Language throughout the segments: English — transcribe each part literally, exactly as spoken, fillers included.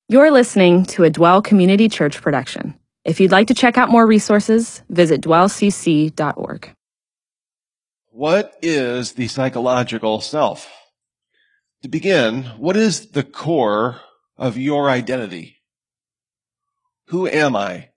You're listening to a Dwell Community Church production. If you'd like to check out more resources, visit dwell c c dot org. What is the psychological self? To begin, what is the core of your identity? Who am I?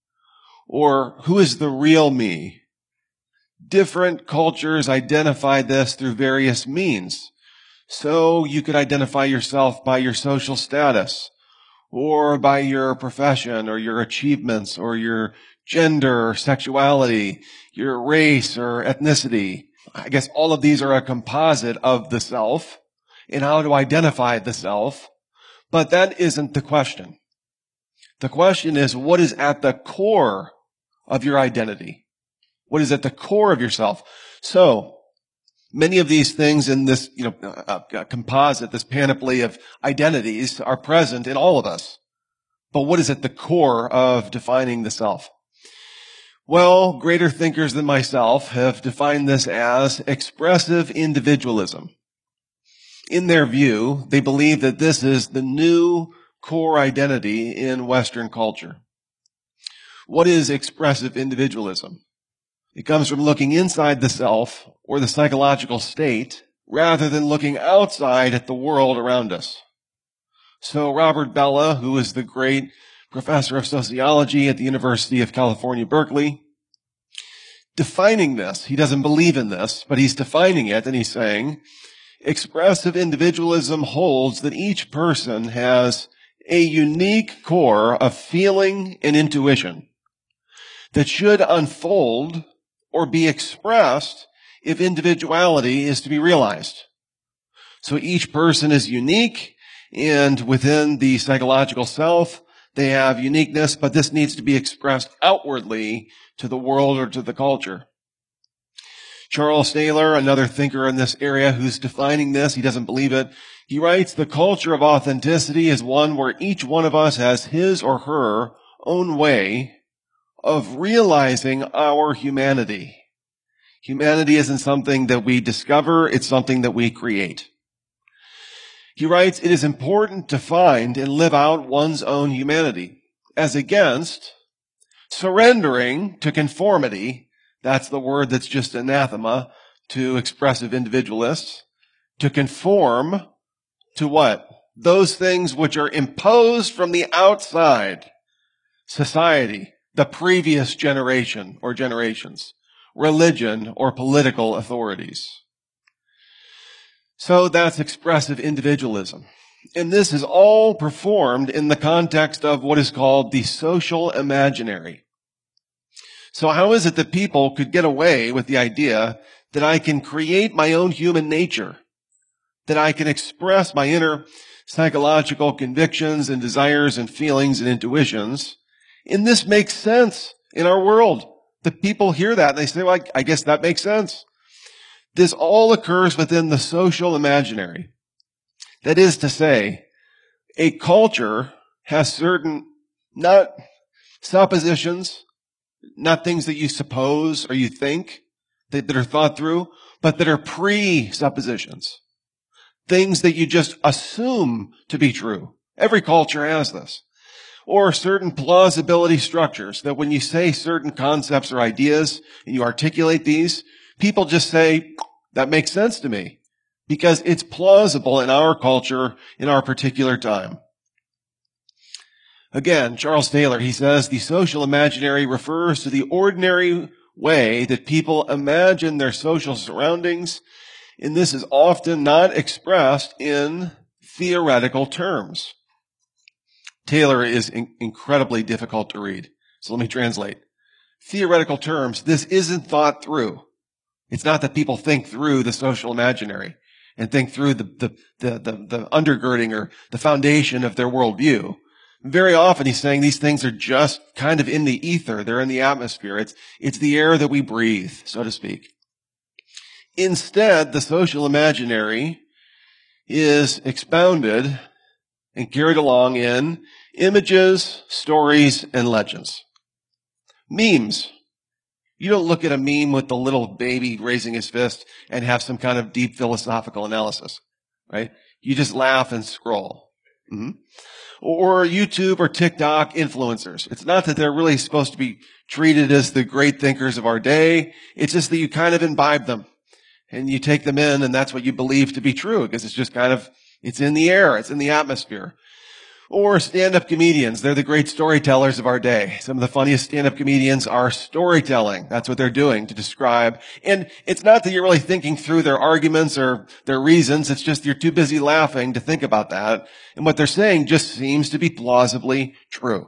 Or who is the real me? Different cultures identify this through various means. So you could identify yourself by your social status, or by your profession, or your achievements, or your gender, or sexuality, your race, or ethnicity. I guess all of these are a composite of the self and how to identify the self. But that isn't the question. The question is, what is at the core of your identity? What is at the core of yourself? So, many of these things in this, you know, uh, uh, composite, this panoply of identities are present in all of us. But what is at the core of defining the self? Well, greater thinkers than myself have defined this as expressive individualism. In their view, they believe that this is the new core identity in Western culture. What is expressive individualism? It comes from looking inside the self or the psychological state rather than looking outside at the world around us. So Robert Bellah, who is the great professor of sociology at the University of California, Berkeley, defining this, he doesn't believe in this, but he's defining it, and he's saying, expressive individualism holds that each person has a unique core of feeling and intuition that should unfold or be expressed if individuality is to be realized. So each person is unique, and within the psychological self, they have uniqueness, but this needs to be expressed outwardly to the world or to the culture. Charles Taylor, another thinker in this area who's defining this, he doesn't believe it. He writes, the culture of authenticity is one where each one of us has his or her own way of realizing our humanity. Humanity isn't something that we discover, it's something that we create. He writes, it is important to find and live out one's own humanity as against surrendering to conformity. That's the word that's just anathema to expressive individualists. To conform to what? Those things which are imposed from the outside. Society, the previous generation or generations, religion or political authorities. So that's expressive individualism. And this is all performed in the context of what is called the social imaginary. So how is it that people could get away with the idea that I can create my own human nature, that I can express my inner psychological convictions and desires and feelings and intuitions? And this makes sense in our world. The people hear that and they say, well, I guess that makes sense. This all occurs within the social imaginary. That is to say, a culture has certain, not suppositions, not things that you suppose or you think that, that are thought through, but that are presuppositions. Things that you just assume to be true. Every culture has this. Or certain plausibility structures that when you say certain concepts or ideas and you articulate these, people just say, that makes sense to me because it's plausible in our culture, in our particular time. Again, Charles Taylor, he says, the social imaginary refers to the ordinary way that people imagine their social surroundings, and this is often not expressed in theoretical terms. Taylor is in- incredibly difficult to read, so let me translate. Theoretical terms, this isn't thought through. It's not that people think through the social imaginary and think through the, the, the, the, the undergirding or the foundation of their worldview. Very often he's saying these things are just kind of in the ether. They're in the atmosphere. It's, it's the air that we breathe, so to speak. Instead, the social imaginary is expounded and carried along in images, stories, and legends. Memes. You don't look at a meme with the little baby raising his fist and have some kind of deep philosophical analysis, right? You just laugh and scroll. Mm-hmm. or YouTube or TikTok influencers. It's not that they're really supposed to be treated as the great thinkers of our day. It's just that you kind of imbibe them and you take them in, and that's what you believe to be true because it's just kind of, it's in the air. It's in the atmosphere. Or stand-up comedians. They're the great storytellers of our day. Some of the funniest stand-up comedians are storytelling. That's what they're doing to describe. And it's not that you're really thinking through their arguments or their reasons. It's just you're too busy laughing to think about that. And what they're saying just seems to be plausibly true.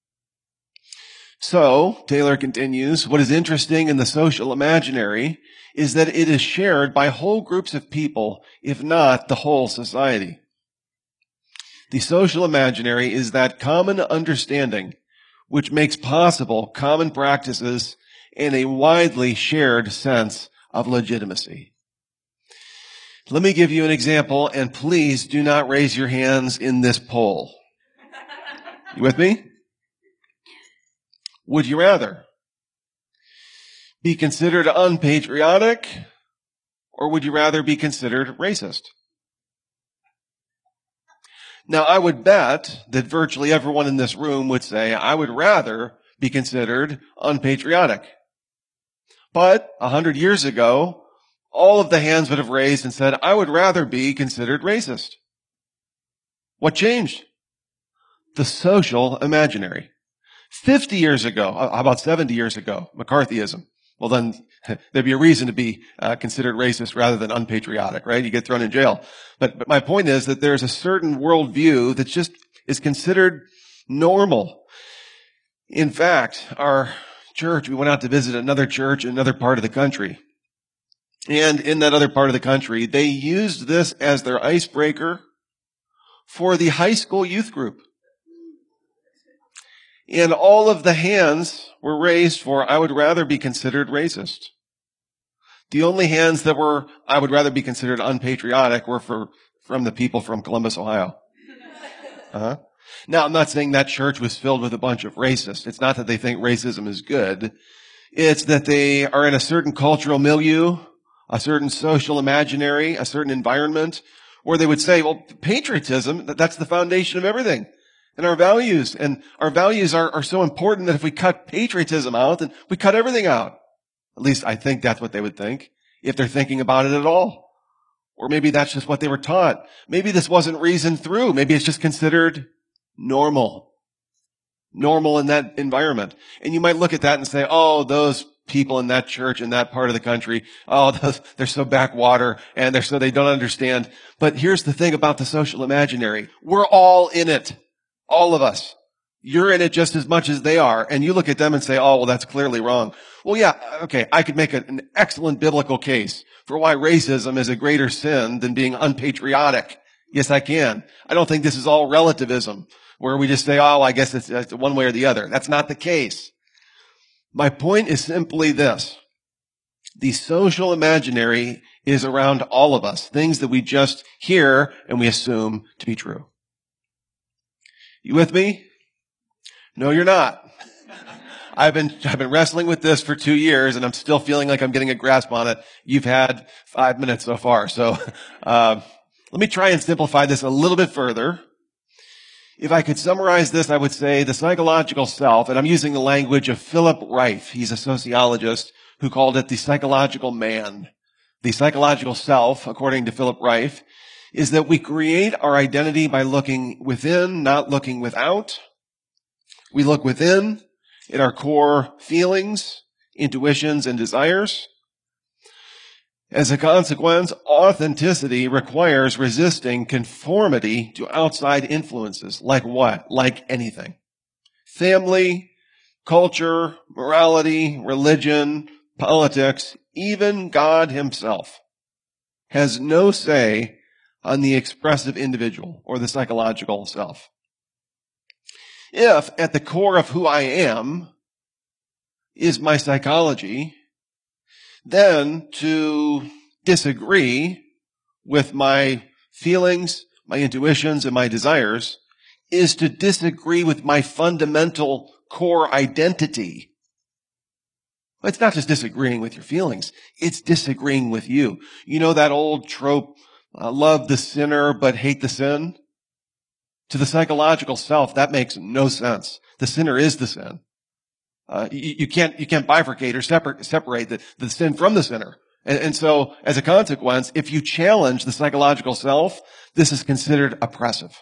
So, Taylor continues, what is interesting in the social imaginary is that it is shared by whole groups of people, if not the whole society. The social imaginary is that common understanding which makes possible common practices and a widely shared sense of legitimacy. Let me give you an example, and please do not raise your hands in this poll. You with me? Would you rather be considered unpatriotic, or would you rather be considered racist? Now, I would bet that virtually everyone in this room would say, I would rather be considered unpatriotic. But a hundred years ago, all of the hands would have raised and said, I would rather be considered racist. What changed? The social imaginary. Fifty years ago, how about seventy years ago, McCarthyism. Well, then there'd be a reason to be uh, considered racist rather than unpatriotic, right? You get thrown in jail. But, but my point is that there's a certain worldview that just is considered normal. In fact, our church, we went out to visit another church in another part of the country. And in that other part of the country, they used this as their icebreaker for the high school youth group. And all of the hands were raised for, I would rather be considered racist. The only hands that were, I would rather be considered unpatriotic were for, from the people from Columbus, Ohio. Uh-huh. Now, I'm not saying that church was filled with a bunch of racists. It's not that they think racism is good. It's that they are in a certain cultural milieu, a certain social imaginary, a certain environment where they would say, well, patriotism, that's the foundation of everything. And our values, and our values are, are so important that if we cut patriotism out, then we cut everything out. At least I think that's what they would think, if they're thinking about it at all. Or maybe that's just what they were taught. Maybe this wasn't reasoned through. Maybe it's just considered normal. Normal in that environment. And you might look at that and say, oh, those people in that church in that part of the country, oh, those, they're so backwater and they're so they don't understand. But here's the thing about the social imaginary. We're all in it. All of us. You're in it just as much as they are. And you look at them and say, oh, well, that's clearly wrong. Well, yeah, okay, I could make an excellent biblical case for why racism is a greater sin than being unpatriotic. Yes, I can. I don't think this is all relativism, where we just say, oh, I guess it's, it's one way or the other. That's not the case. My point is simply this. The social imaginary is around all of us, things that we just hear and we assume to be true. You with me? No, you're not. I've been, I've been wrestling with this for two years and I'm still feeling like I'm getting a grasp on it. You've had five minutes so far. So, uh, let me try and simplify this a little bit further. If I could summarize this, I would say the psychological self, and I'm using the language of Philip Reif. He's a sociologist who called it the psychological man. The psychological self, according to Philip Reif, is that we create our identity by looking within, not looking without. We look within at our core feelings, intuitions, and desires. As a consequence, authenticity requires resisting conformity to outside influences. Like what? Like anything. Family, culture, morality, religion, politics, even God himself has no say on the expressive individual or the psychological self. If at the core of who I am is my psychology, then to disagree with my feelings, my intuitions, and my desires is to disagree with my fundamental core identity. It's not just disagreeing with your feelings. It's disagreeing with you. You know that old trope, uh, love the sinner but hate the sin? To the psychological self, that makes no sense. The sinner is the sin. Uh, you, you can't, you can't bifurcate or separate, separate the, the sin from the sinner. And, and so, as a consequence, if you challenge the psychological self, this is considered oppressive.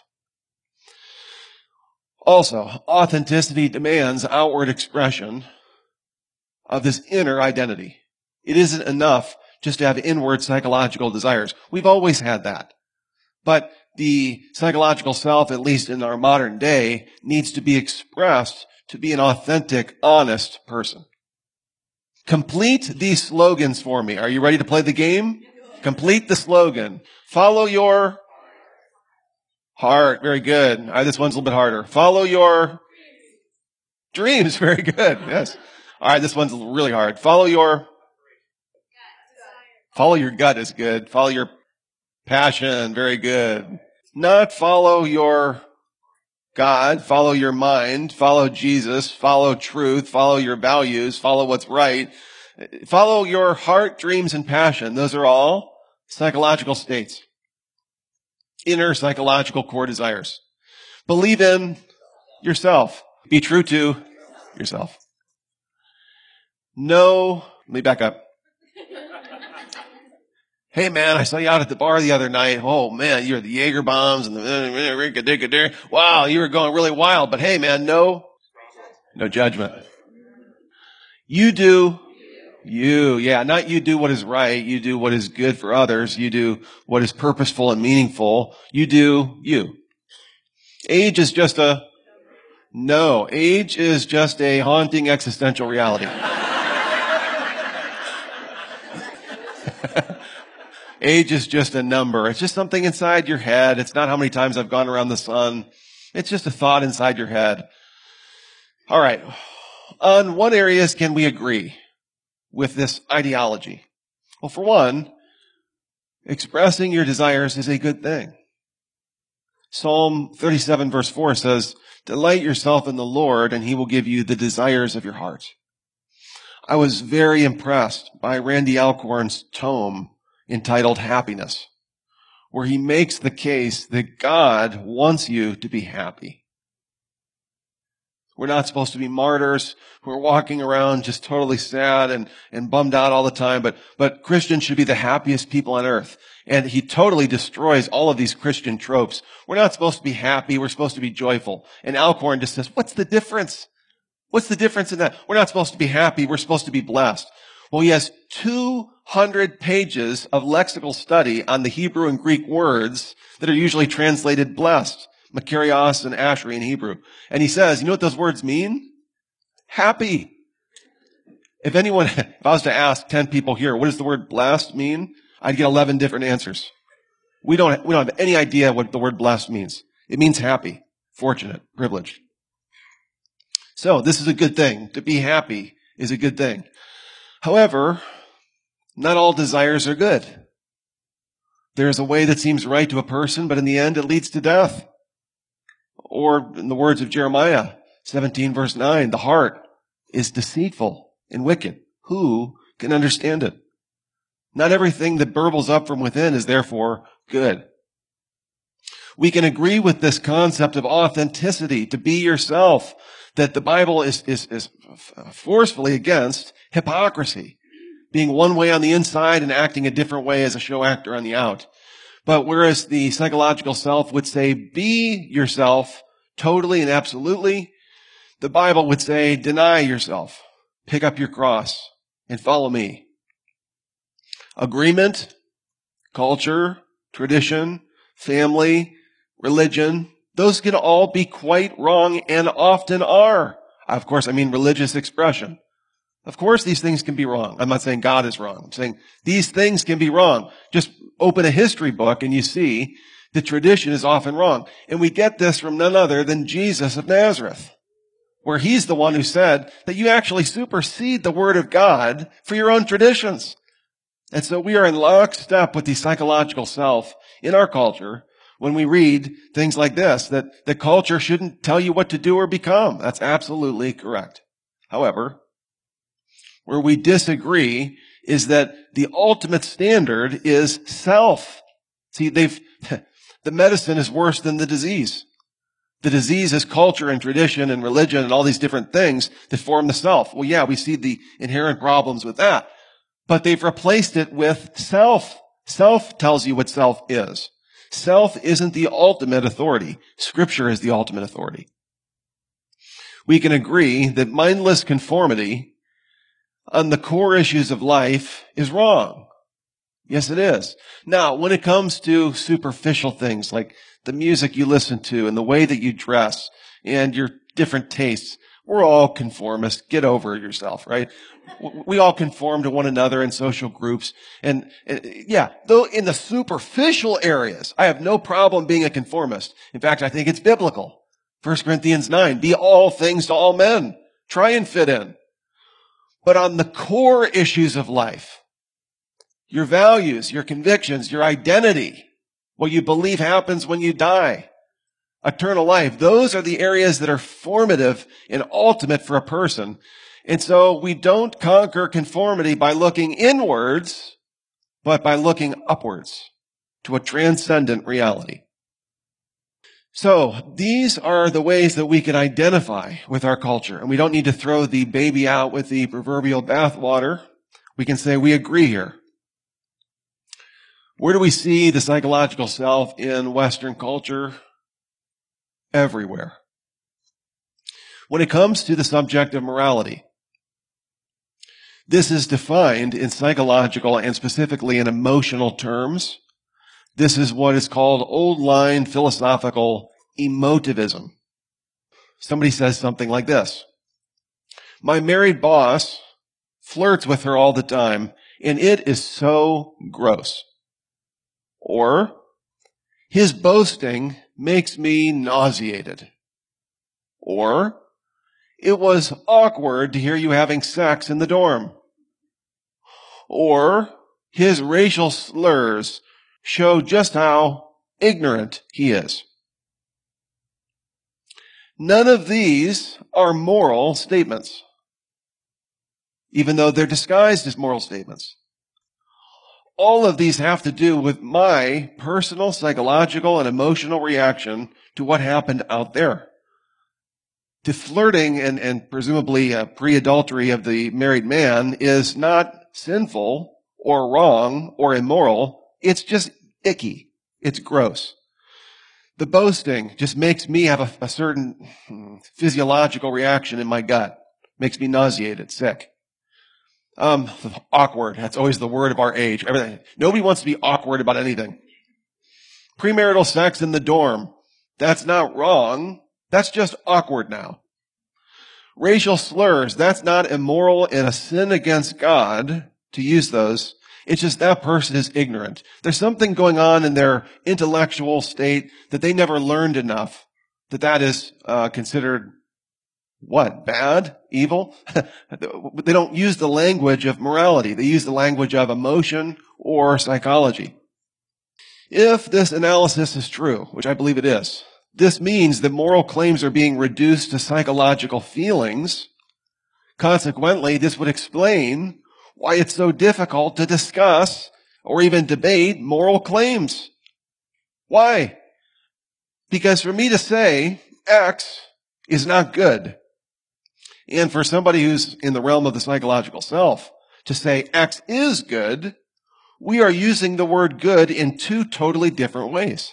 Also, authenticity demands outward expression of this inner identity. It isn't enough just to have inward psychological desires. We've always had that. But the psychological self, at least in our modern day, needs to be expressed to be an authentic, honest person. Complete these slogans for me. Are you ready to play the game? Complete the slogan. Follow your heart. Very good. All right, this one's a little bit harder. Follow your dreams. Very good. Yes. All right, this one's really hard. Follow your Follow your gut is good. Follow your passion. Very good. Not follow your God, follow your mind, follow Jesus, follow truth, follow your values, follow what's right. Follow your heart, dreams, and passion. Those are all psychological states. Inner psychological core desires. Believe in yourself. Be true to yourself. No, let me back up. Hey man, I saw you out at the bar the other night. Oh man, you're the Jaeger bombs and the wow, you were going really wild. But hey man, no, no judgment. You do you, yeah, not you do what is right. You do what is good for others. You do what is purposeful and meaningful. You do you. Age is just a no. Age is just a haunting existential reality. Age is just a number. It's just something inside your head. It's not how many times I've gone around the sun. It's just a thought inside your head. All right. On what areas can we agree with this ideology? Well, for one, expressing your desires is a good thing. Psalm thirty-seven verse four says, "Delight yourself in the Lord, and he will give you the desires of your heart." I was very impressed by Randy Alcorn's tome entitled Happiness, where he makes the case that God wants you to be happy. We're not supposed to be martyrs who are walking around just totally sad and, and bummed out all the time, but, but Christians should be the happiest people on earth. And he totally destroys all of these Christian tropes. We're not supposed to be happy. We're supposed to be joyful. And Alcorn just says, what's the difference? What's the difference in that? We're not supposed to be happy. We're supposed to be blessed. Well, he has two hundred pages of lexical study on the Hebrew and Greek words that are usually translated blessed, makarios and ashri in Hebrew. And he says, you know what those words mean? Happy. If anyone, if I was to ask ten people here, what does the word blessed mean? I'd get eleven different answers. We don't, we don't have any idea what the word blessed means. It means happy, fortunate, privileged. So this is a good thing. To be happy is a good thing. However, not all desires are good. There's a way that seems right to a person, but in the end it leads to death. Or in the words of Jeremiah seventeen verse nine, the heart is deceitful and wicked. Who can understand it? Not everything that burbles up from within is therefore good. We can agree with this concept of authenticity, to be yourself, that the Bible is, is, is forcefully against hypocrisy, being one way on the inside and acting a different way as a show actor on the out. But whereas the psychological self would say, be yourself totally and absolutely, the Bible would say, deny yourself, pick up your cross, and follow me. Agreement, culture, tradition, family, religion, those can all be quite wrong and often are. Of course, I mean religious expression. Of course, these things can be wrong. I'm not saying God is wrong. I'm saying these things can be wrong. Just open a history book and you see the tradition is often wrong. And we get this from none other than Jesus of Nazareth, where he's the one who said that you actually supersede the word of God for your own traditions. And so we are in lockstep with the psychological self in our culture when we read things like this, that the culture shouldn't tell you what to do or become. That's absolutely correct. However, where we disagree is that the ultimate standard is self. See, they've, the medicine is worse than the disease. The disease is culture and tradition and religion and all these different things that form the self. Well, yeah, we see the inherent problems with that. But they've replaced it with self. Self tells you what self is. Self isn't the ultimate authority. Scripture is the ultimate authority. We can agree that mindless conformity on the core issues of life is wrong. Yes, it is. Now, when it comes to superficial things like the music you listen to and the way that you dress and your different tastes, we're all conformists. Get over yourself, right? We all conform to one another in social groups. And, and yeah, though in the superficial areas, I have no problem being a conformist. In fact, I think it's biblical. First Corinthians nine, be all things to all men. Try and fit in. But on the core issues of life, your values, your convictions, your identity, what you believe happens when you die, eternal life, those are the areas that are formative and ultimate for a person. And so we don't conquer conformity by looking inwards, but by looking upwards to a transcendent reality. So these are the ways that we can identify with our culture. And we don't need to throw the baby out with the proverbial bathwater. We can say we agree here. Where do we see the psychological self in Western culture? Everywhere. When it comes to the subject of morality, this is defined in psychological and specifically in emotional terms. This is what is called old line philosophical emotivism. Somebody says something like this. My married boss flirts with her all the time, and it is so gross. Or, his boasting makes me nauseated. Or, it was awkward to hear you having sex in the dorm. Or, his racial slurs show just how ignorant he is. None of these are moral statements, even though they're disguised as moral statements. All of these have to do with my personal, psychological, and emotional reaction to what happened out there. The flirting and, and presumably uh, pre-adultery of the married man is not sinful or wrong or immoral. It's just icky. It's gross. The boasting just makes me have a, a certain physiological reaction in my gut. Makes me nauseated, sick. Um, awkward. That's always the word of our age. Everything. Nobody wants to be awkward about anything. Premarital sex in the dorm. That's not wrong. That's just awkward now. Racial slurs. That's not immoral and a sin against God to use those. It's just that person is ignorant. There's something going on in their intellectual state that they never learned enough that that is uh, considered what? Bad? Evil? They don't use the language of morality. They use the language of emotion or psychology. If this analysis is true, which I believe it is, this means that moral claims are being reduced to psychological feelings. Consequently, this would explain why it's so difficult to discuss or even debate moral claims. Why? Because for me to say X is not good, and for somebody who's in the realm of the psychological self to say X is good, we are using the word good in two totally different ways.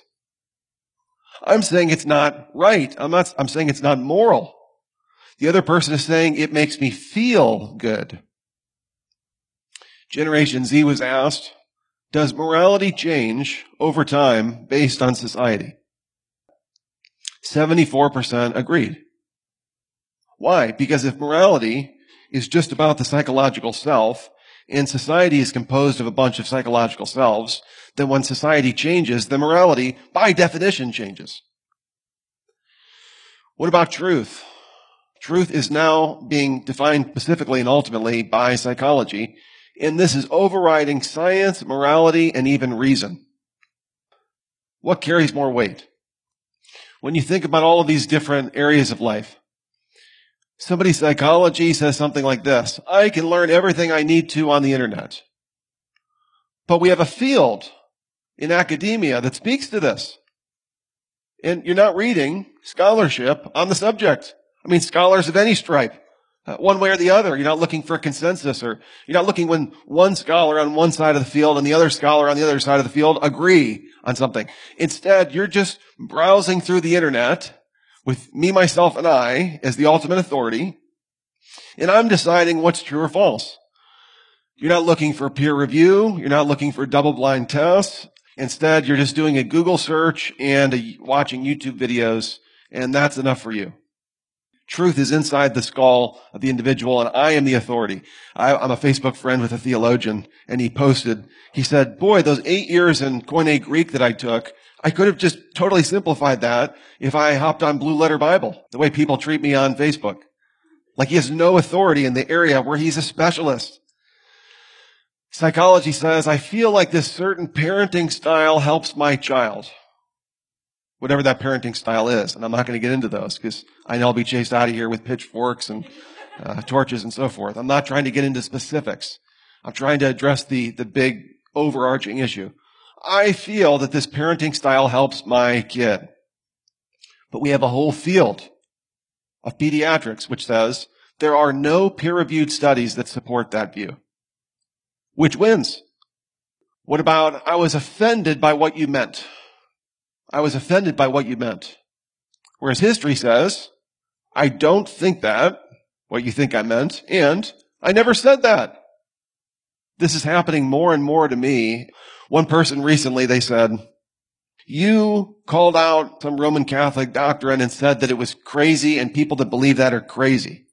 I'm saying it's not right. I'm not, I'm saying it's not moral. The other person is saying it makes me feel good. Generation Z was asked, does morality change over time based on society? seventy-four percent agreed. Why? Because if morality is just about the psychological self, and society is composed of a bunch of psychological selves, then when society changes, then morality, by definition, changes. What about truth? Truth is now being defined specifically and ultimately by psychology, and this is overriding science, morality, and even reason. What carries more weight? When you think about all of these different areas of life, somebody's psychology says something like this: I can learn everything I need to on the internet. But we have a field in academia that speaks to this. And you're not reading scholarship on the subject. I mean, scholars of any stripe, uh, one way or the other. You're not looking for a consensus, or you're not looking when one scholar on one side of the field and the other scholar on the other side of the field agree on something. Instead, you're just browsing through the internet with me, myself, and I as the ultimate authority, and I'm deciding what's true or false. You're not looking for peer review. You're not looking for double-blind tests. Instead, you're just doing a Google search and a, watching YouTube videos, and that's enough for you. Truth is inside the skull of the individual, and I am the authority. I, I'm a Facebook friend with a theologian, and he posted, he said, boy, those eight years in Koine Greek that I took, I could have just totally simplified that if I hopped on Blue Letter Bible, the way people treat me on Facebook. Like he has no authority in the area where he's a specialist. Psychology says, I feel like this certain parenting style helps my child. Whatever that parenting style is. And I'm not going to get into those because I know I'll be chased out of here with pitchforks and uh, torches and so forth. I'm not trying to get into specifics. I'm trying to address the, the big overarching issue. I feel that this parenting style helps my kid. But we have a whole field of pediatrics which says there are no peer-reviewed studies that support that view. Which wins? What about, I was offended by what you meant. I was offended by what you meant. Whereas history says, I don't think that, what you think I meant, and I never said that. This is happening more and more to me. One person recently, they said, you called out some Roman Catholic doctrine and said that it was crazy and people that believe that are crazy.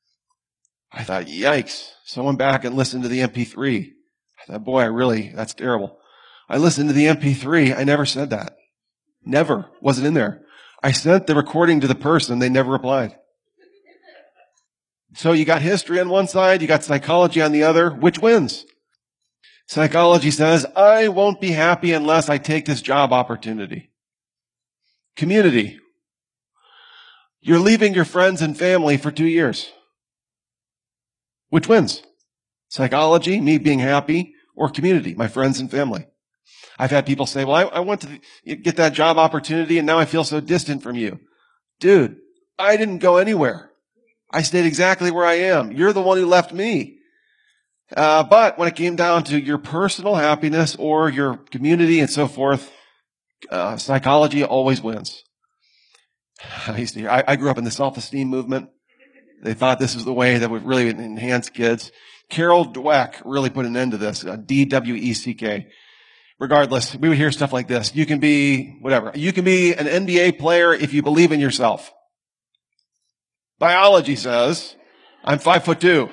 I thought, yikes. So I went back and listened to the M P three. I thought, boy, I really, that's terrible. I listened to the M P three. I never said that. Never. Wasn't in there. I sent the recording to the person. They never replied. So you got history on one side. You got psychology on the other. Which wins? Psychology says, I won't be happy unless I take this job opportunity. Community. You're leaving your friends and family for two years. Which wins? Psychology, me being happy, or community, my friends and family. I've had people say, well, I, I went to get that job opportunity and now I feel so distant from you. Dude, I didn't go anywhere. I stayed exactly where I am. You're the one who left me. Uh, but when it came down to your personal happiness or your community and so forth, uh, psychology always wins. I used to hear, I, I grew up in the self-esteem movement. They thought this was the way that would really enhance kids. Carol Dweck really put an end to this, uh, D W E C K. Regardless, we would hear stuff like this. You can be, whatever. You can be an N B A player if you believe in yourself. Biology says, I'm five foot two.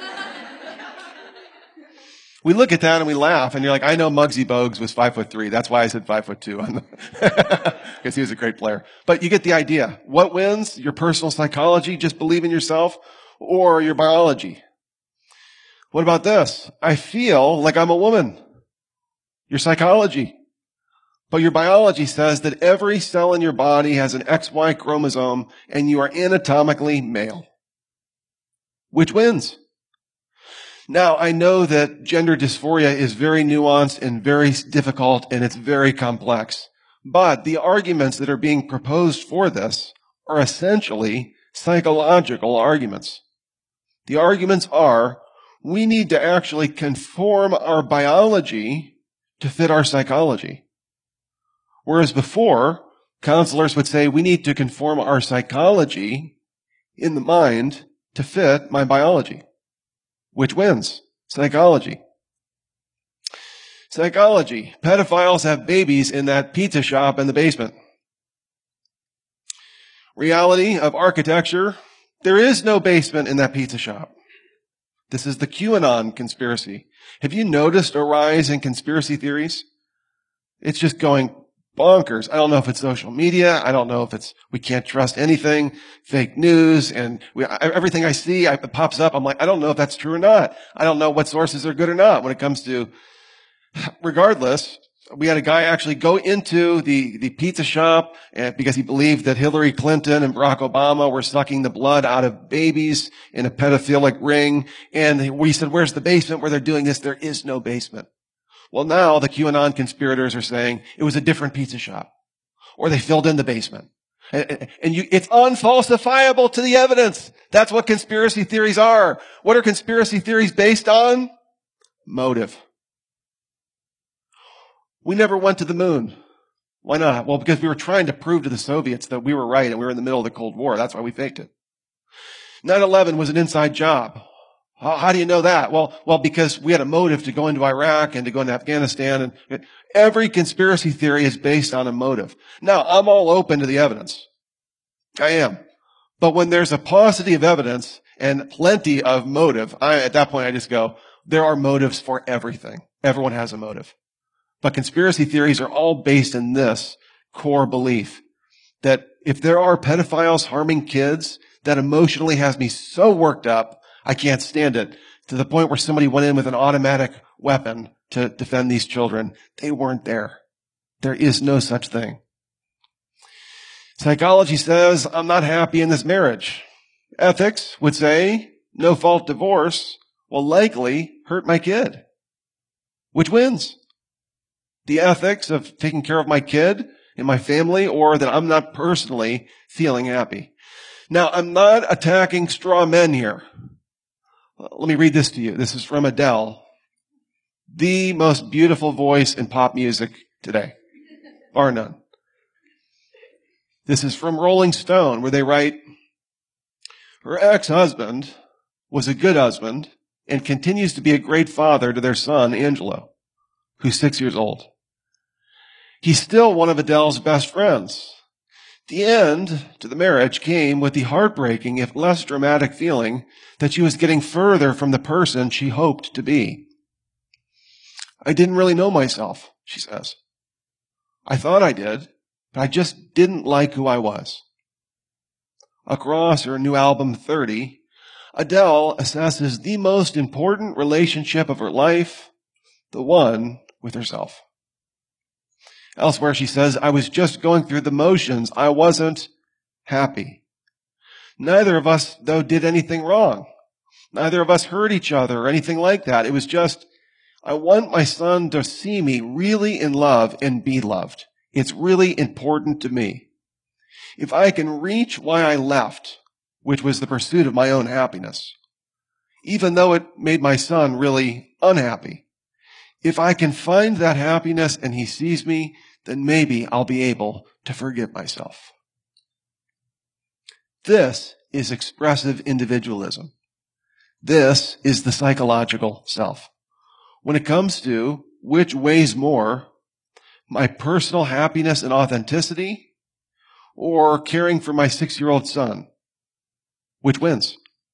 We look at that and we laugh, and you're like, I know Muggsy Bogues was five foot three. That's why I said five foot two, because he was a great player. But you get the idea. What wins? Your personal psychology, just believe in yourself, or your biology? What about this? I feel like I'm a woman. Your psychology. But your biology says that every cell in your body has an X Y chromosome, and you are anatomically male. Which wins? Now, I know that gender dysphoria is very nuanced and very difficult, and it's very complex. But the arguments that are being proposed for this are essentially psychological arguments. The arguments are, we need to actually conform our biology to fit our psychology. Whereas before, counselors would say, we need to conform our psychology in the mind to fit my biology. Which wins? Psychology. Psychology. Pedophiles have babies in that pizza shop in the basement. Reality of architecture. There is no basement in that pizza shop. This is the QAnon conspiracy. Have you noticed a rise in conspiracy theories? It's just going bonkers. I don't know if it's social media. I don't know if it's, we can't trust anything, fake news, and we, everything I see, I, it pops up. I'm like, I don't know if that's true or not. I don't know what sources are good or not when it comes to, regardless, we had a guy actually go into the, the pizza shop and, because he believed that Hillary Clinton and Barack Obama were sucking the blood out of babies in a pedophilic ring. And we said, where's the basement where they're doing this? There is no basement. Well, now the QAnon conspirators are saying it was a different pizza shop. or they filled in the basement. And, and you, it's unfalsifiable to the evidence. That's what conspiracy theories are. What are conspiracy theories based on? Motive. We never went to the moon. Why not? Well, because we were trying to prove to the Soviets that we were right and we were in the middle of the Cold War. That's why we faked it. nine eleven was an inside job. How, how do you know that? Well, well, because we had a motive to go into Iraq and to go into Afghanistan. And every conspiracy theory is based on a motive. Now, I'm all open to the evidence. I am. But when there's a paucity of evidence and plenty of motive, I, at that point I just go, there are motives for everything. Everyone has a motive. But conspiracy theories are all based in this core belief that if there are pedophiles harming kids, that emotionally has me so worked up, I can't stand it, to the point where somebody went in with an automatic weapon to defend these children. They weren't there. There is no such thing. Psychology says, I'm not happy in this marriage. Ethics would say, no-fault divorce will likely hurt my kid. Which wins? The ethics of taking care of my kid and my family, or that I'm not personally feeling happy. Now, I'm not attacking straw men here. Let me read this to you. This is from Adele, the most beautiful voice in pop music today, bar none. This is from Rolling Stone, where they write, her ex-husband was a good husband and continues to be a great father to their son, Angelo, who's six years old. He's still one of Adele's best friends. The end to the marriage came with the heartbreaking, if less dramatic, feeling that she was getting further from the person she hoped to be. I didn't really know myself, she says. I thought I did, but I just didn't like who I was. Across her new album, thirty, Adele assesses the most important relationship of her life, the one with herself. Elsewhere, she says, I was just going through the motions. I wasn't happy. Neither of us, though, did anything wrong. Neither of us hurt each other or anything like that. It was just, I want my son to see me really in love and be loved. It's really important to me. If I can reach why I left, which was the pursuit of my own happiness, even though it made my son really unhappy, if I can find that happiness and he sees me, then maybe I'll be able to forgive myself. This is expressive individualism. This is the psychological self. When it comes to which weighs more, my personal happiness and authenticity, or caring for my six-year-old son, which wins?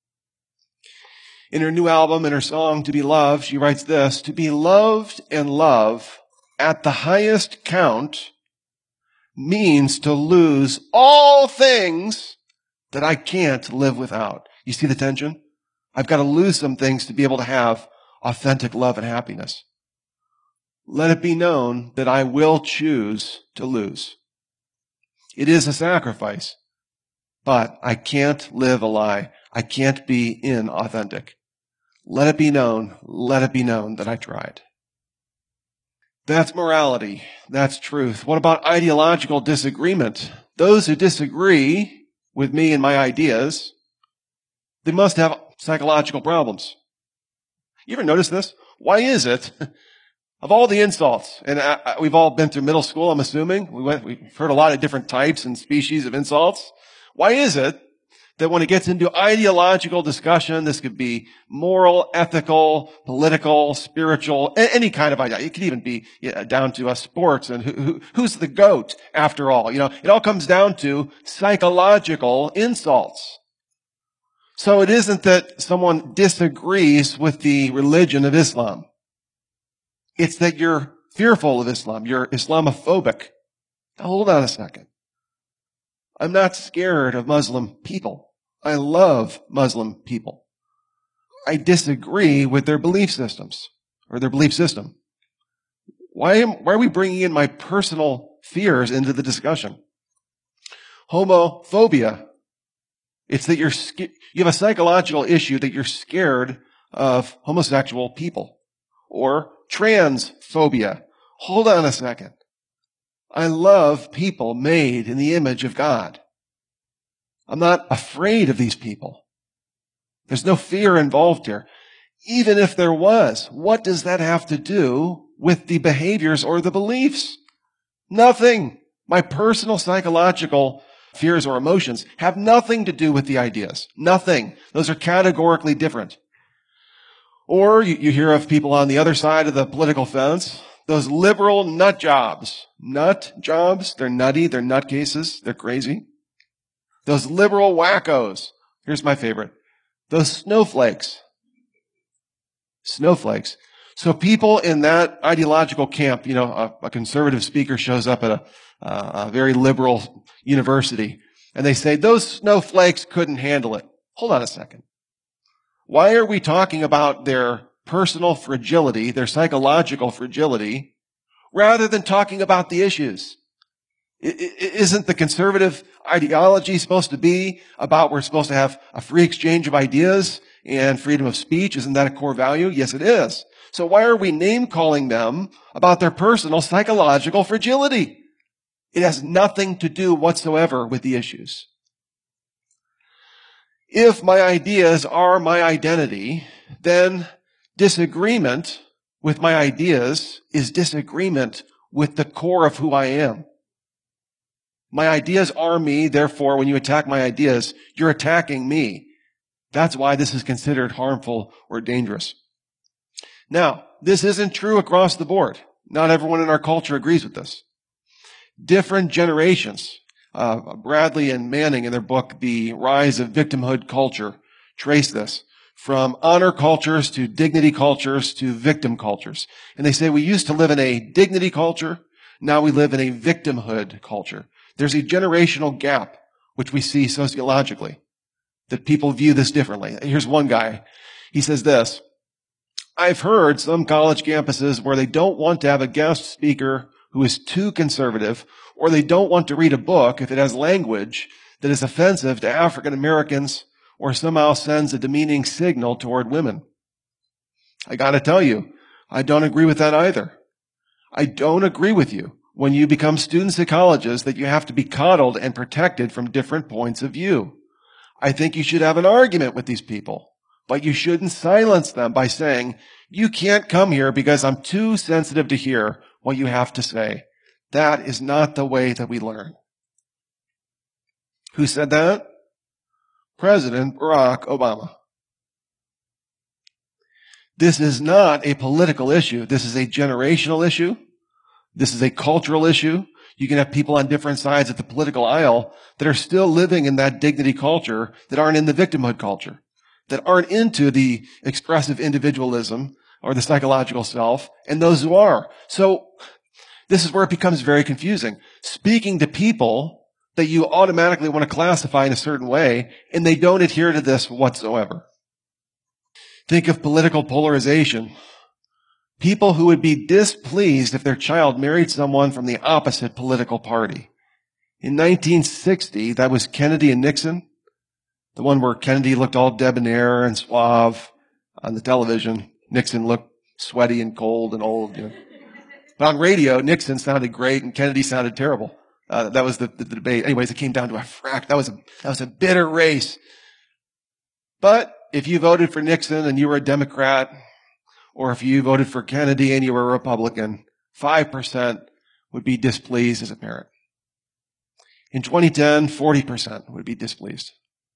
In her new album, in her song, To Be Loved, she writes this, to be loved and love at the highest count means to lose all things that I can't live without. You see the tension? I've got to lose some things to be able to have authentic love and happiness. Let it be known that I will choose to lose. It is a sacrifice, but I can't live a lie. I can't be inauthentic. Let it be known, let it be known that I tried. That's morality. That's truth. What about ideological disagreement? Those who disagree with me and my ideas, they must have psychological problems. You ever notice this? Why is it, of all the insults, and I, we've all been through middle school, I'm assuming, we went, we've heard a lot of different types and species of insults. Why is it that when it gets into ideological discussion, this could be moral, ethical, political, spiritual, any kind of idea. It could even be yeah, down to uh, sports and who, who, who's the GOAT after all. You know, it all comes down to psychological insults. So it isn't that someone disagrees with the religion of Islam. It's that you're fearful of Islam. You're Islamophobic. Now, hold on a second. I'm not scared of Muslim people. I love Muslim people. I disagree with their belief systems or their belief system. Why am, why are we bringing in my personal fears into the discussion? Homophobia. It's that you're, you have a psychological issue that you're scared of homosexual people. Or transphobia. Hold on a second. I love people made in the image of God. I'm not afraid of these people. There's no fear involved here. Even if there was, what does that have to do with the behaviors or the beliefs? Nothing. My personal psychological fears or emotions have nothing to do with the ideas. Nothing. Those are categorically different. Or you, you hear of people on the other side of the political fence, those liberal nut jobs. Nut jobs. They're nutty. They're nutcases. They're crazy. Those liberal wackos. Here's my favorite. Those snowflakes. Snowflakes. So people in that ideological camp, you know, a, a conservative speaker shows up at a, uh, a very liberal university, and they say, those snowflakes couldn't handle it. Hold on a second. Why are we talking about their personal fragility, their psychological fragility, rather than talking about the issues? Isn't the conservative ideology supposed to be about we're supposed to have a free exchange of ideas and freedom of speech? Isn't that a core value? Yes, it is. So why are we name-calling them about their personal psychological fragility? It has nothing to do whatsoever with the issues. If my ideas are my identity, then disagreement with my ideas is disagreement with the core of who I am. My ideas are me, therefore, when you attack my ideas, you're attacking me. That's why this is considered harmful or dangerous. Now, this isn't true across the board. Not everyone in our culture agrees with this. Different generations, uh, Bradley and Manning in their book, The Rise of Victimhood Culture, trace this from honor cultures to dignity cultures to victim cultures. And they say we used to live in a dignity culture, now we live in a victimhood culture. There's a generational gap, which we see sociologically, that people view this differently. Here's one guy. He says this, I've heard some college campuses where they don't want to have a guest speaker who is too conservative, or they don't want to read a book if it has language that is offensive to African Americans or somehow sends a demeaning signal toward women. I gotta tell you, I don't agree with that either. I don't agree with you when you become student psychologists that you have to be coddled and protected from different points of view. I think you should have an argument with these people, but you shouldn't silence them by saying, you can't come here because I'm too sensitive to hear what you have to say. That is not the way that we learn. Who said that? President Barack Obama. This is not a political issue. This is a generational issue. This is a cultural issue. You can have people on different sides of the political aisle that are still living in that dignity culture, that aren't in the victimhood culture, that aren't into the expressive individualism or the psychological self, and those who are. So this is where it becomes very confusing. Speaking to people that you automatically want to classify in a certain way, and they don't adhere to this whatsoever. Think of political polarization. People who would be displeased if their child married someone from the opposite political party. In nineteen sixty, that was Kennedy and Nixon, the one where Kennedy looked all debonair and suave on the television. Nixon looked sweaty and cold and old. You know. But on radio, Nixon sounded great and Kennedy sounded terrible. Uh, that was the, the, the debate. Anyways, it came down to a frack. That was a, that was a bitter race. But if you voted for Nixon and you were a Democrat, or if you voted for Kennedy and you were a Republican, five percent would be displeased as a parent. In twenty ten, forty percent would be displeased.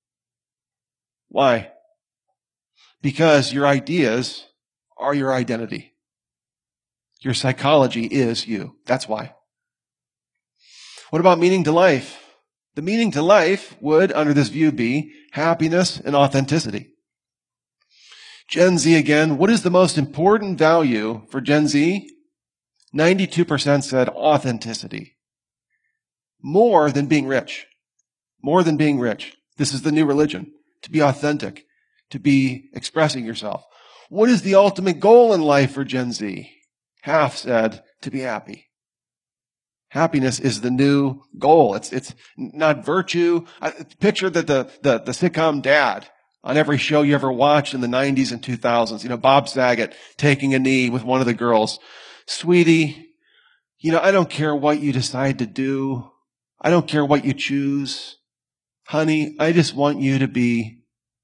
Why? Because your ideas are your identity. Your psychology is you. That's why. What about meaning to life? The meaning to life would, under this view, be happiness and authenticity. Gen Z again, what is the most important value for Gen Z? ninety-two percent said authenticity. More than being rich. More than being rich. This is the new religion. To be authentic. To be expressing yourself. What is the ultimate goal in life for Gen Z? Half said to be happy. Happiness is the new goal. It's, it's not virtue. I, picture that the, the, the sitcom Dad on every show you ever watched in the nineties and two thousands. You know, Bob Saget taking a knee with one of the girls. Sweetie, You know, I don't care what you decide to do. I don't care what you choose. Honey, I just want you to be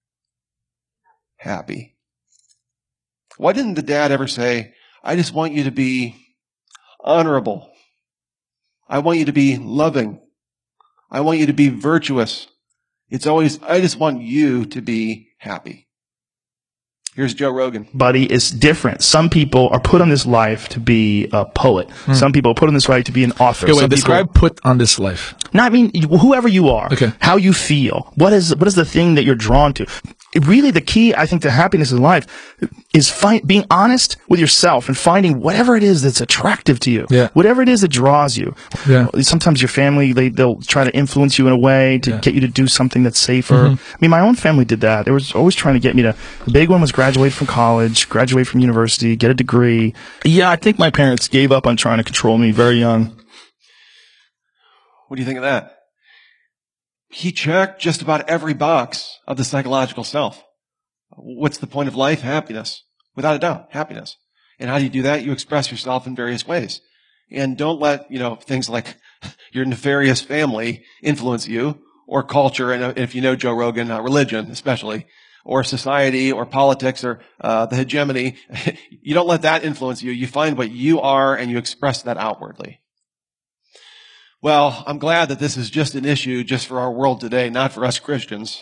happy. Why didn't the dad ever say, I just want you to be honorable. I want you to be loving. I want you to be virtuous. It's always, I just want you to be happy. Here's Joe Rogan. Buddy, is different. Some people are put on this life to be a poet. Hmm. Some people are put on this life to be an author. Okay, wait, Some describe people, put on this life. No, I mean, whoever you are. Okay. How you feel. What is, what is the thing that you're drawn to? It really, the key, I think, to happiness in life is find, being honest with yourself and finding whatever it is that's attractive to you. Yeah. Whatever it is that draws you. Yeah. Sometimes your family, they, they'll try to influence you in a way to yeah. get you to do something that's safer. Mm-hmm. I mean, my own family did that. They were always trying to get me to, the big one was graduate from college, graduate from university, get a degree. Yeah, I think my parents gave up on trying to control me very young. What do you think of that? He checked just about every box of the psychological self. What's the point of life? Happiness. Without a doubt, happiness. And how do you do that? You express yourself in various ways. And don't let, you know, things like your nefarious family influence you, or culture, and if you know Joe Rogan, uh, religion especially, or society, or politics, or uh, the hegemony. You don't let that influence you. You find what you are and you express that outwardly. Well, I'm glad that this is just an issue just for our world today, not for us Christians.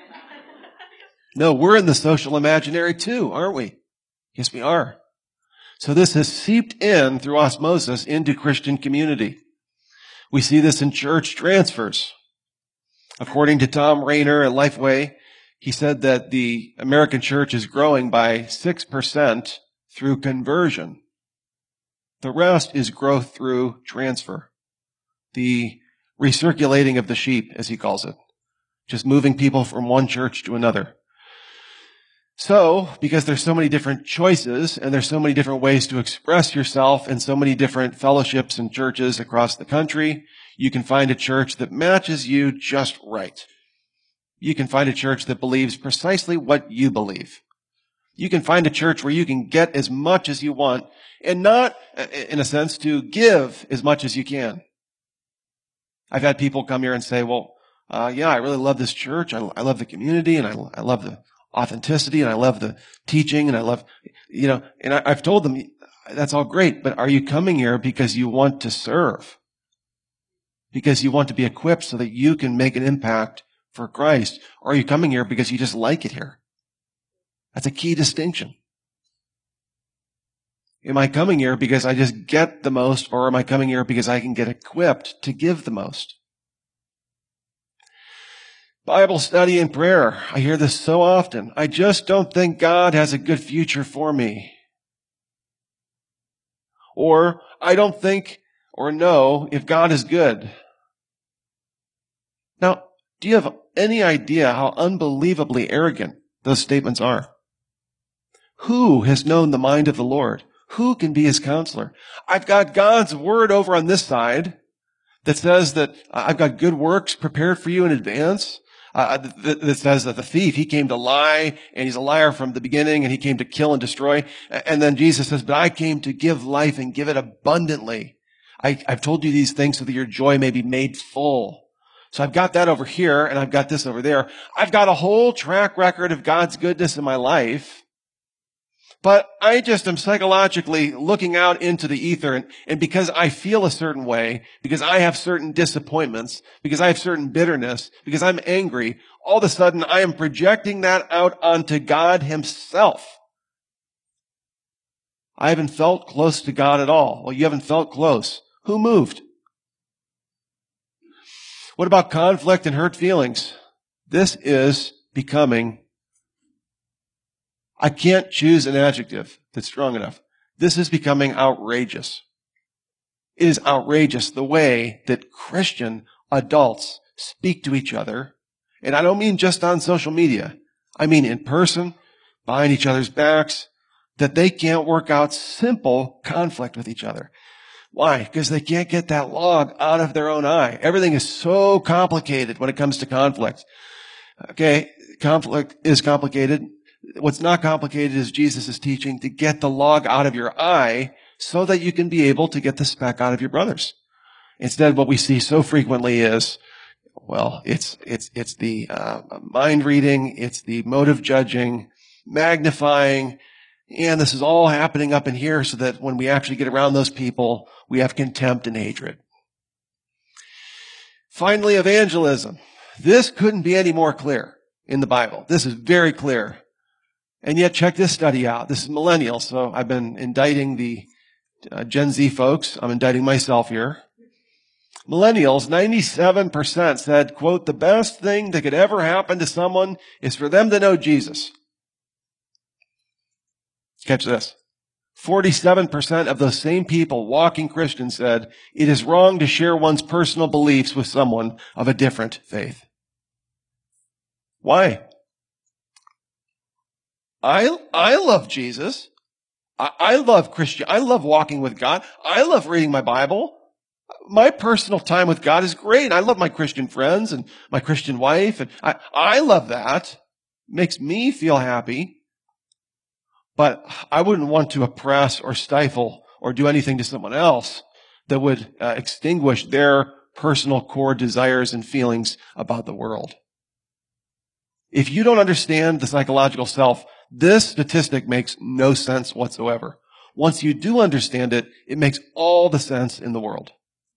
No, we're in the social imaginary too, aren't we? Yes, we are. So this has seeped in through osmosis into Christian community. We see this in church transfers. According to Tom Rainer at Lifeway, he said that the American church is growing by six percent through conversion. The rest is growth through transfer. The recirculating of the sheep, as he calls it. Just moving people from one church to another. So, because there's so many different choices, and there's so many different ways to express yourself, and so many different fellowships and churches across the country, you can find a church that matches you just right. You can find a church that believes precisely what you believe. You can find a church where you can get as much as you want, and not, in a sense, to give as much as you can. I've had people come here and say, well, uh, yeah, I really love this church. I, I love the community, and I, I love the authenticity, and I love the teaching, and I love, you know, and I, I've told them, that's all great, but are you coming here because you want to serve? Because you want to be equipped so that you can make an impact for Christ? Or are you coming here because you just like it here? That's a key distinction. Am I coming here because I just get the most, or am I coming here because I can get equipped to give the most? Bible study and prayer. I hear this so often. I just don't think God has a good future for me. Or, I don't think or know if God is good. Now, do you have any idea how unbelievably arrogant those statements are? Who has known the mind of the Lord? Who can be his counselor? I've got God's word over on this side that says that I've got good works prepared for you in advance. Uh, that, that says that the thief, he came to lie, and he's a liar from the beginning, and he came to kill and destroy. And then Jesus says, but I came to give life and give it abundantly. I, I've told you these things so that your joy may be made full. So I've got that over here, and I've got this over there. I've got a whole track record of God's goodness in my life. But I just am psychologically looking out into the ether, and, and because I feel a certain way, because I have certain disappointments, because I have certain bitterness, because I'm angry, all of a sudden I am projecting that out onto God himself. I haven't felt close to God at all. Well, you haven't felt close. Who moved? What about conflict and hurt feelings? This is becoming, I can't choose an adjective that's strong enough. This is becoming outrageous. It is outrageous the way that Christian adults speak to each other. And I don't mean just on social media. I mean in person, behind each other's backs, that they can't work out simple conflict with each other. Why? Because they can't get that log out of their own eye. Everything is so complicated when it comes to conflict. Okay, conflict is complicated. What's not complicated is Jesus' teaching to get the log out of your eye so that you can be able to get the speck out of your brothers. Instead, what we see so frequently is, well, it's it's it's the uh, mind reading, it's the motive judging, magnifying, and this is all happening up in here so that when we actually get around those people, we have contempt and hatred. Finally, evangelism. This couldn't be any more clear in the Bible. This is very clear. And yet, check this study out. This is millennials, so I've been indicting the uh, Gen Z folks. I'm indicting myself here. Millennials, ninety-seven percent said, quote, the best thing that could ever happen to someone is for them to know Jesus. Catch this. forty-seven percent of those same people, walking Christians, said it is wrong to share one's personal beliefs with someone of a different faith. Why? I, I love Jesus. I, I love Christian. I love walking with God. I love reading my Bible. My personal time with God is great. I love my Christian friends and my Christian wife. And I, I love that. It makes me feel happy. But I wouldn't want to oppress or stifle or do anything to someone else that would uh, extinguish their personal core desires and feelings about the world. If you don't understand the psychological self, this statistic makes no sense whatsoever. Once you do understand it, it makes all the sense in the world.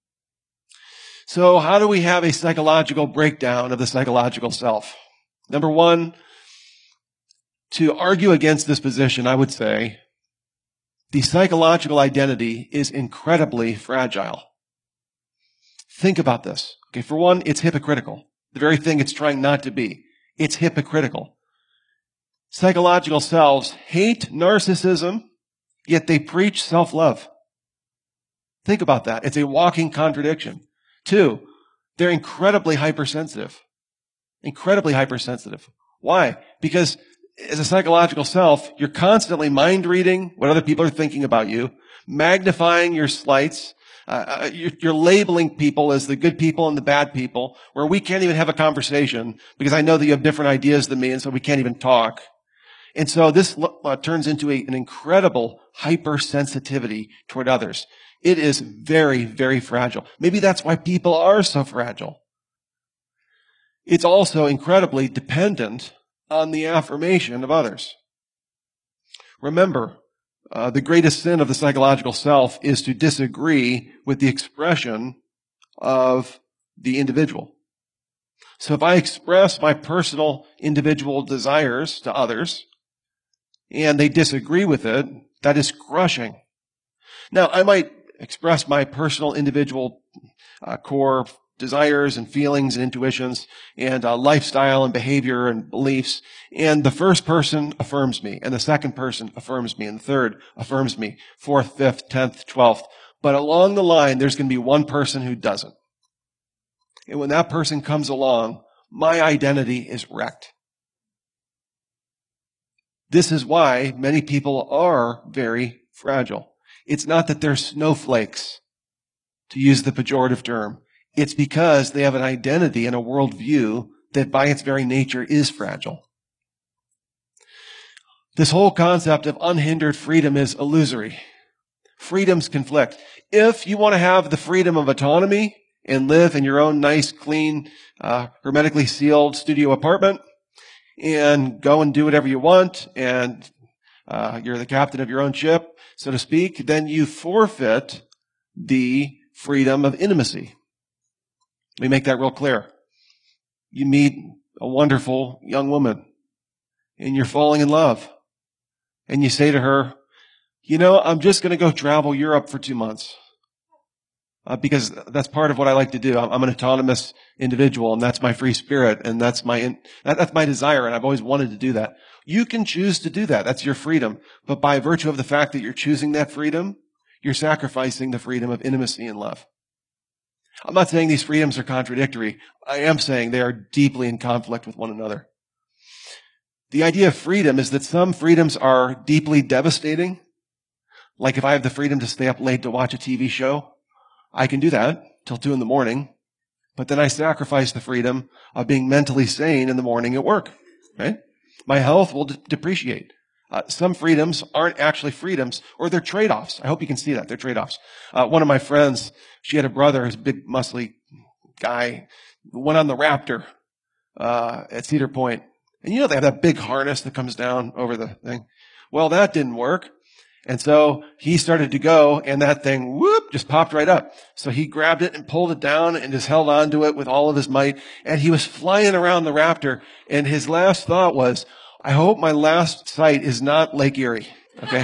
So how do we have a psychological breakdown of the psychological self? Number one, to argue against this position, I would say the psychological identity is incredibly fragile. Think about this. Okay, for one, it's hypocritical. The very thing it's trying not to be. It's hypocritical. Psychological selves hate narcissism, yet they preach self-love. Think about that. It's a walking contradiction. Two, they're incredibly hypersensitive. Incredibly hypersensitive. Why? Because as a psychological self, you're constantly mind reading what other people are thinking about you, magnifying your slights. Uh, you're, you're labeling people as the good people and the bad people, where we can't even have a conversation because I know that you have different ideas than me, and so we can't even talk. And so this uh, turns into a, an incredible hypersensitivity toward others. It is very, very fragile. Maybe that's why people are so fragile. It's also incredibly dependent on the affirmation of others. Remember, uh, the greatest sin of the psychological self is to disagree with the expression of the individual. So if I express my personal individual desires to others and they disagree with it, that is crushing. Now, I might express my personal individual uh, core desires and feelings and intuitions and uh, lifestyle and behavior and beliefs. And the first person affirms me, and the second person affirms me, and the third affirms me, fourth, fifth, tenth, twelfth. But along the line, there's going to be one person who doesn't. And when that person comes along, my identity is wrecked. This is why many people are very fragile. It's not that they're snowflakes, to use the pejorative term. It's because they have an identity and a worldview that by its very nature is fragile. This whole concept of unhindered freedom is illusory. Freedoms conflict. If you want to have the freedom of autonomy and live in your own nice, clean, uh, hermetically sealed studio apartment and go and do whatever you want and uh, you're the captain of your own ship, so to speak, then you forfeit the freedom of intimacy. Let me make that real clear. You meet a wonderful young woman and you're falling in love. And you say to her, you know, I'm just going to go travel Europe for two months. Uh, because that's part of what I like to do. I'm, I'm an autonomous individual, and that's my free spirit, and that's my in, that, that's my desire, and I've always wanted to do that. You can choose to do that. That's your freedom. But by virtue of the fact that you're choosing that freedom, you're sacrificing the freedom of intimacy and love. I'm not saying these freedoms are contradictory. I am saying they are deeply in conflict with one another. The idea of freedom is that some freedoms are deeply devastating. Like if I have the freedom to stay up late to watch a T V show, I can do that till two in the morning, but then I sacrifice the freedom of being mentally sane in the morning at work, right? My health will de- depreciate. Uh, some freedoms aren't actually freedoms, or they're trade-offs. I hope you can see that. They're trade-offs. Uh, one of my friends, she had a brother who's a big, muscly guy, went on the Raptor uh, at Cedar Point. And you know they have that big harness that comes down over the thing. Well, that didn't work. And so he started to go, and that thing, whoop, just popped right up. So he grabbed it and pulled it down and just held onto it with all of his might. And he was flying around the Raptor. And his last thought was, I hope my last sight is not Lake Erie. Okay?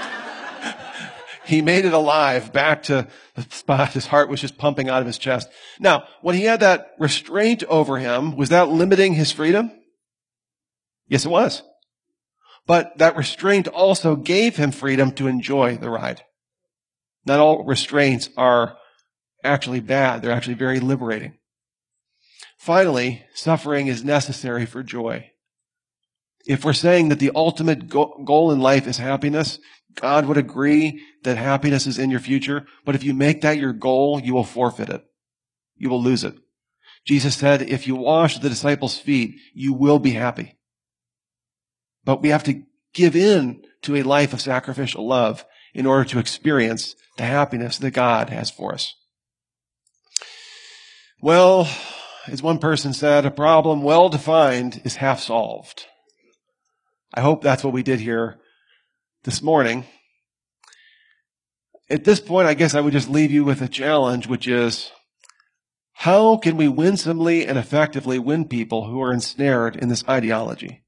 He made it alive back to the spot. His heart was just pumping out of his chest. Now, when he had that restraint over him, was that limiting his freedom? Yes, it was. But that restraint also gave him freedom to enjoy the ride. Not all restraints are actually bad. They're actually very liberating. Finally, suffering is necessary for joy. If we're saying that the ultimate go- goal in life is happiness, God would agree that happiness is in your future. But if you make that your goal, you will forfeit it. You will lose it. Jesus said, if you wash the disciples' feet, you will be happy. But we have to give in to a life of sacrificial love in order to experience the happiness that God has for us. Well, as one person said, a problem well defined is half solved. I hope that's what we did here this morning. At this point, I guess I would just leave you with a challenge, which is, how can we winsomely and effectively win people who are ensnared in this ideology?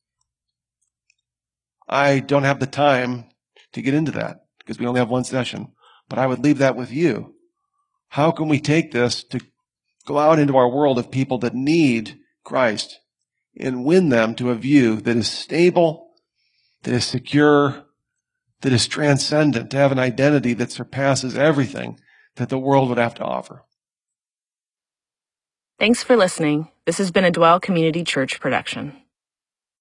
I don't have the time to get into that because we only have one session, but I would leave that with you. How can we take this to go out into our world of people that need Christ and win them to a view that is stable, that is secure, that is transcendent, to have an identity that surpasses everything that the world would have to offer? Thanks for listening. This has been a Dwell Community Church production.